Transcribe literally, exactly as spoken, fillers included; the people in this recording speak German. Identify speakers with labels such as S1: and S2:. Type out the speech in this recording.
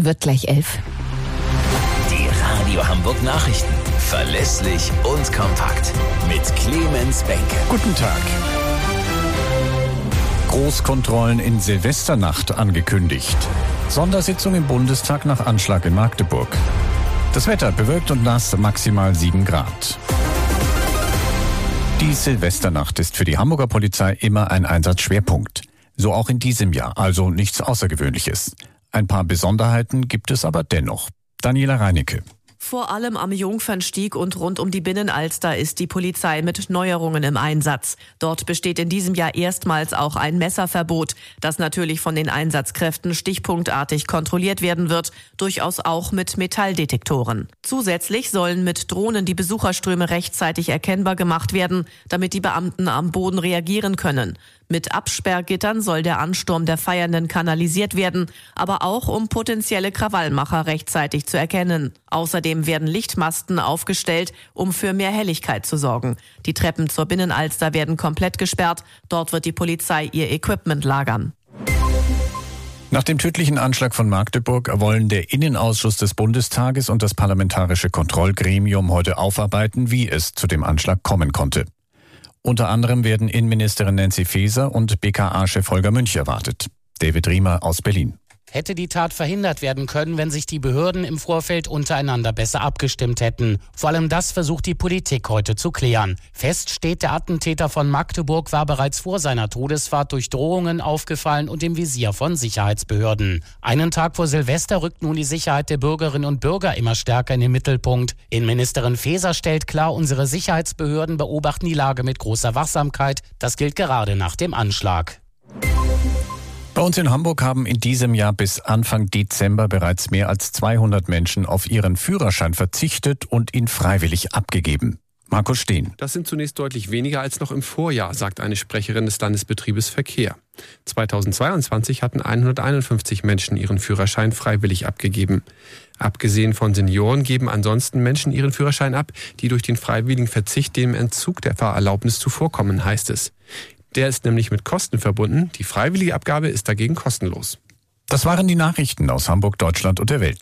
S1: wird gleich elf.
S2: Die Radio Hamburg Nachrichten. Verlässlich und kompakt. Mit Clemens Benke.
S3: Guten Tag. Großkontrollen in Silvesternacht angekündigt. Sondersitzung im Bundestag nach Anschlag in Magdeburg. Das Wetter bewölkt und nass, maximal sieben Grad. Die Silvesternacht ist für die Hamburger Polizei immer ein Einsatzschwerpunkt. So auch in diesem Jahr, also nichts Außergewöhnliches. Ein paar Besonderheiten gibt es aber dennoch. Daniela Reinecke.
S4: Vor allem am Jungfernstieg und rund um die Binnenalster ist die Polizei mit Neuerungen im Einsatz. Dort besteht in diesem Jahr erstmals auch ein Messerverbot, das natürlich von den Einsatzkräften stichpunktartig kontrolliert werden wird, durchaus auch mit Metalldetektoren. Zusätzlich sollen mit Drohnen die Besucherströme rechtzeitig erkennbar gemacht werden, damit die Beamten am Boden reagieren können. Mit Absperrgittern soll der Ansturm der Feiernden kanalisiert werden, aber auch um potenzielle Krawallmacher rechtzeitig zu erkennen. Außerdem werden Lichtmasten aufgestellt, um für mehr Helligkeit zu sorgen. Die Treppen zur Binnenalster werden komplett gesperrt. Dort wird die Polizei ihr Equipment lagern.
S3: Nach dem tödlichen Anschlag von Magdeburg wollen der Innenausschuss des Bundestages und das Parlamentarische Kontrollgremium heute aufarbeiten, wie es zu dem Anschlag kommen konnte. Unter anderem werden Innenministerin Nancy Faeser und B K A-Chef Holger Münch erwartet. David Riemer aus Berlin.
S5: Hätte die Tat verhindert werden können, wenn sich die Behörden im Vorfeld untereinander besser abgestimmt hätten. Vor allem das versucht die Politik heute zu klären. Fest steht, der Attentäter von Magdeburg war bereits vor seiner Todesfahrt durch Drohungen aufgefallen und im Visier von Sicherheitsbehörden. Einen Tag vor Silvester rückt nun die Sicherheit der Bürgerinnen und Bürger immer stärker in den Mittelpunkt. Innenministerin Faeser stellt klar, unsere Sicherheitsbehörden beobachten die Lage mit großer Wachsamkeit. Das gilt gerade nach dem Anschlag.
S3: Bei uns in Hamburg haben in diesem Jahr bis Anfang Dezember bereits mehr als zweihundert Menschen auf ihren Führerschein verzichtet und ihn freiwillig abgegeben. Markus Steen.
S6: Das sind zunächst deutlich weniger als noch im Vorjahr, sagt eine Sprecherin des Landesbetriebes Verkehr. zweitausendzweiundzwanzig hatten hunderteinundfünfzig Menschen ihren Führerschein freiwillig abgegeben. Abgesehen von Senioren geben ansonsten Menschen ihren Führerschein ab, die durch den freiwilligen Verzicht dem Entzug der Fahrerlaubnis zuvorkommen, heißt es. Der ist nämlich mit Kosten verbunden. Die freiwillige Abgabe ist dagegen kostenlos.
S3: Das waren die Nachrichten aus Hamburg, Deutschland und der Welt.